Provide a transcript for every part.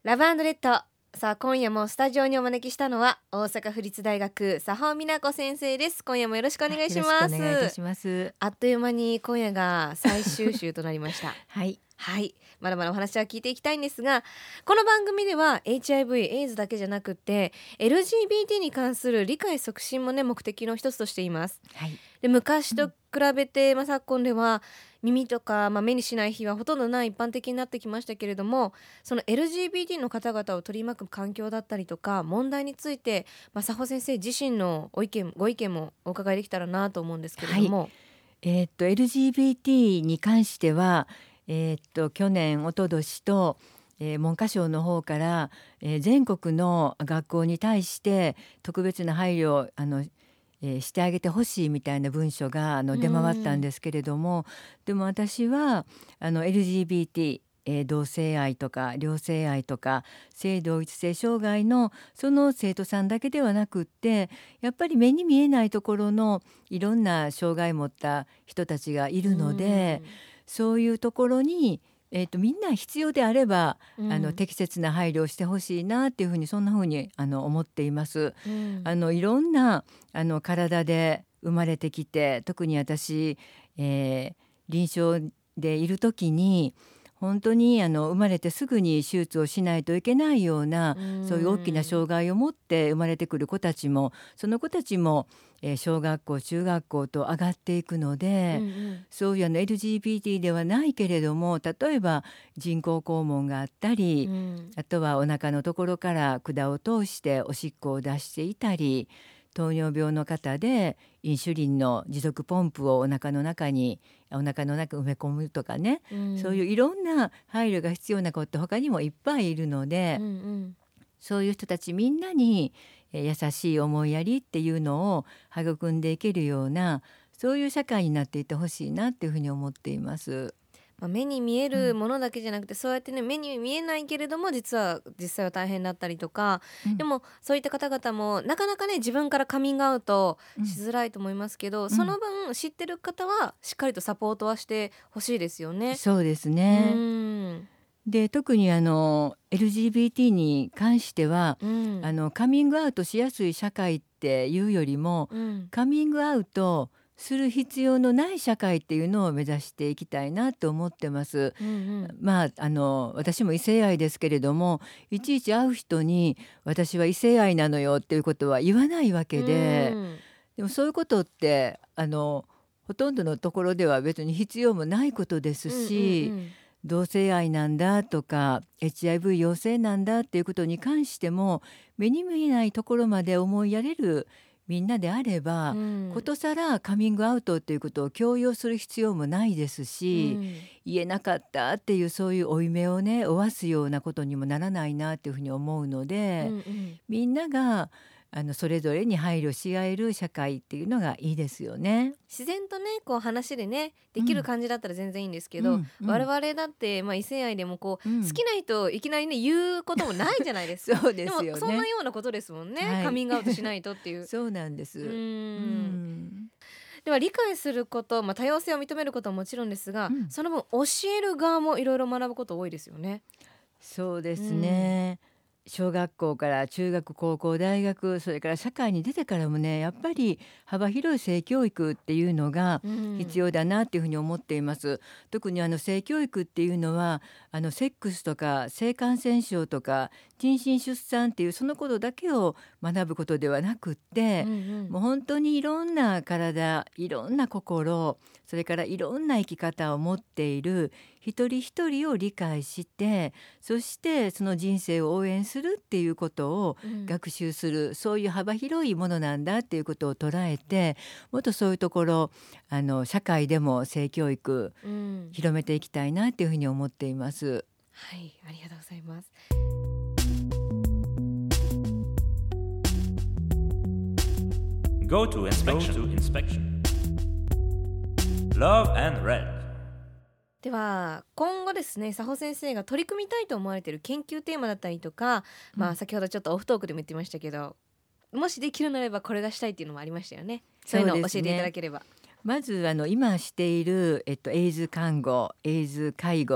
ラブ&レッド。さあ今夜もスタジオにお招きしたのは大阪府立大学佐保美奈子先生です。今夜もよろしくお願いします。 よろしくお願いいたします。 あっという間に今夜が最終週となりましたはいはい、まだまだお話は聞いていきたいんですが、この番組では HIV、エイズだけじゃなくて LGBT に関する理解促進もね目的の一つとしています。 はいで昔と比べて、昨今では耳とか、目にしない日はほとんどない一般的になってきましたけれども、その LGBT の方々を取り巻く環境だったりとか問題について、佐保先生自身のご意見もお伺いできたらなと思うんですけれども、 LGBT に関しては、去年一昨年と、文科省の方から、全国の学校に対して特別な配慮をしてあげてほしいみたいな文書が出回ったんですけれども、でも私はLGBT、同性愛とか両性愛とか性同一性障害のその生徒さんだけではなくって、やっぱり目に見えないところのいろんな障害を持った人たちがいるので、そういうところにみんな必要であれば、適切な配慮をしてほしいなっていうふうにそんなふうに思っています。いろんな体で生まれてきて、特に私、臨床でいる時に本当に生まれてすぐに手術をしないといけないような、そういう大きな障害を持って生まれてくる子たちも、その子たちも、小学校中学校と上がっていくので、そういうLGBT ではないけれども、例えば人工肛門があったり、あとはお腹のところから管を通しておしっこを出していたり、糖尿病の方でインシュリンの持続ポンプをお腹の中埋め込むとかね、そういういろんな配慮が必要な子って他にもいっぱいいるので、そういう人たちみんなに優しい思いやりっていうのを育んでいけるような、そういう社会になっていってほしいなっていうふうに思っています。 目に見えるものだけじゃなくて、そうやってね目に見えないけれども実際は大変だったりとか、でもそういった方々もなかなかね自分からカミングアウトしづらいと思いますけど、その分知ってる方はしっかりとサポートはしてほしいですよね。 そうですね。で特にLGBT に関しては、カミングアウトしやすい社会っていうよりも、カミングアウトする必要のない社会っていうのを目指していきたいなと思ってます。私も異性愛ですけれども、いちいち会う人に私は異性愛なのよっていうことは言わないわけで、でもそういうことってほとんどのところでは別に必要もないことですし、同性愛なんだとか HIV 陽性なんだっていうことに関しても、目に見えないところまで思いやれるみんなであれば、ことさらカミングアウトっていうことを強要する必要もないですし、言えなかったっていうそういう負い目をね負わすようなことにもならないなっていうふうに思うので、みんながそれぞれに配慮し合える社会っていうのがいいですよね。 自然とねこう話でねできる感じだったら全然いいんですけど、我々だって、異性愛でも好きな人いきなりね言うこともないじゃないですか。 そうですよね。 でもそんなようなことですもんね、カミングアウトしないとっていうそうなんです。 では理解すること、多様性を認めることはもちろんですが、その分教える側もいろいろ学ぶこと多いですよね。 そうですね。小学校から中学高校大学、それから社会に出てからもね、やっぱり幅広い性教育っていうのが必要だなっていうふうに思っています。特に性教育っていうのはセックスとか性感染症とか妊娠出産っていうそのことだけを学ぶことではなくって、もう本当にいろんな体、いろんな心、それからいろんな生き方を持っている一人一人を理解して、そしてその人生を応援するっていうことを学習する、そういう幅広いものなんだっていうことを捉えて、もっとそういうところ社会でも性教育、広めていきたいなっていうふうに思っています。 はい、ありがとうございます。 Go to inspection. Love and Red。 では今後ですね、佐保先生が取り組みたいと思われている研究テーマだったりとか、先ほどちょっとオフトークでも言ってましたけど、もしできるならばこれがしたいっていうのもありましたよね。そういうのを教えていただければ。 まず今している、エイズ看護、エイズ介護、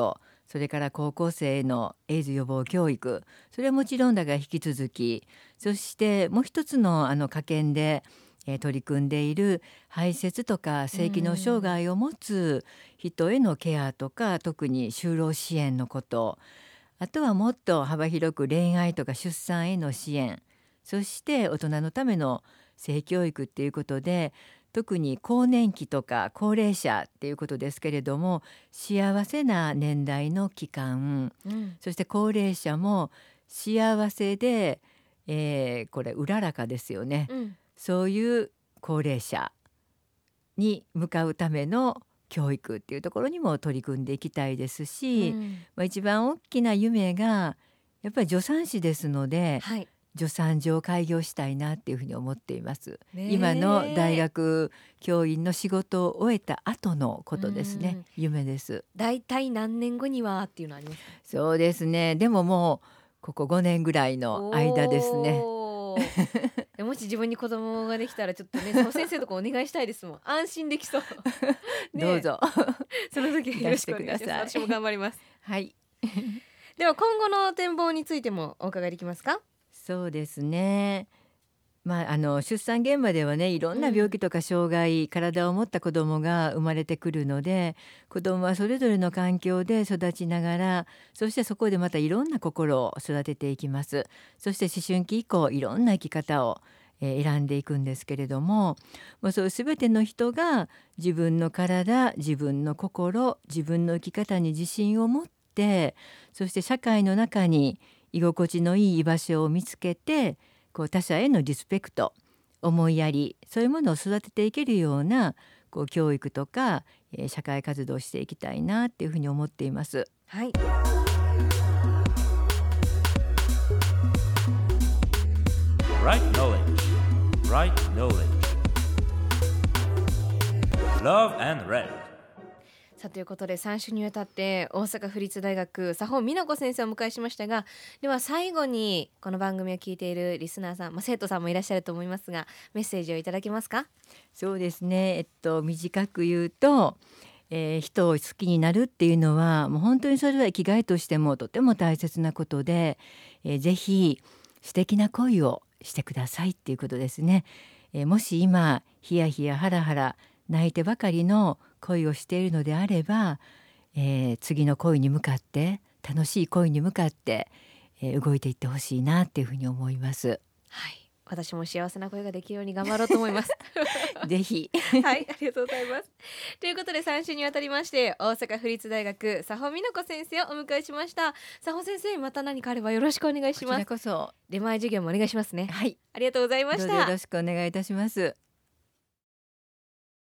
それから高校生へのエイズ予防教育、それはもちろんだが引き続き、そしてもう一つの科研で取り組んでいる排泄とか性機能障害を持つ人へのケアとか、特に就労支援のこと、あとはもっと幅広く恋愛とか出産への支援、そして大人のための性教育っていうことで、特に更年期とか高齢者っていうことですけれども、幸せな年代の期間、そして高齢者も幸せで、これうららかですよね、そういう高齢者に向かうための教育っていうところにも取り組んでいきたいですし、一番大きな夢がやっぱり助産師ですので、 はい、 助産所を開業したいなっていうふうに思っています。 ね、 今の大学教員の仕事を終えた後のことですね、夢です。 だいたい何年後にはっていうのはありますか？ そうですね、でももうここ5年ぐらいの間ですね。 もし自分に子供ができたらちょっとね、その先生とかお願いしたいですもん。安心できそう、ね、 どうぞその時よろしくお願いします。私も頑張りますはいでは今後の展望についてもお伺いできますか？ そうですね、出産現場ではね、いろんな病気とか障害、体を持った子どもが生まれてくるので、子どもはそれぞれの環境で育ちながら、そしてそこでまたいろんな心を育てていきます。そして思春期以降いろんな生き方を選んでいくんですけれども、そういう全ての人が自分の体、自分の心、自分の生き方に自信を持って、そして社会の中に居心地のいい居場所を見つけて、他者へのリスペクト、思いやり、そういうものを育てていけるような教育とか、社会活動をしていきたいなっていうふうに思っています。 はい。 Right knowledge. Right knowledge. Love and Red. さあということで3週にわたって大阪府立大学佐保美奈子先生をお迎えしましたが、では最後にこの番組を聞いているリスナーさん、生徒さんもいらっしゃると思いますが、メッセージをいただけますか？ そうですね、短く言うと、人を好きになるっていうのはもう本当にそれは生きがいとしてもとても大切なことで、ぜひ素敵な恋をしてくださいっていうことですね。もし今ヒヤヒヤハラハラ泣いてばかりの恋をしているのであれば、次の恋に向かって、楽しい恋に向かって、動いていってほしいなっていうふうに思います。 はい、私も幸せな恋ができるように頑張ろうと思いますぜひはい、ありがとうございます。ということで3週にわたりまして大阪府立大学佐保美奈子先生をお迎えしました。佐保先生、また何かあればよろしくお願いします。 こちらこそ出前授業もお願いしますね。 はい、 ありがとうございました。 どうぞよろしくお願いいたします。